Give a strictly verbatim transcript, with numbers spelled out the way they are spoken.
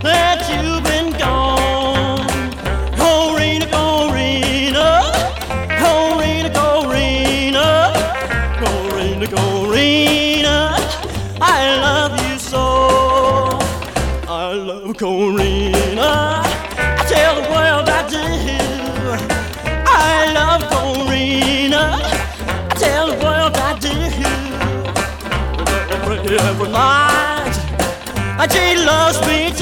that you've been gone. Corina, Corina, Corina, Corina, Corina, Corina, I love you so. I love Corina. I tell the world I do. I love Corina. I tell the world I do. Every night, she loves me too.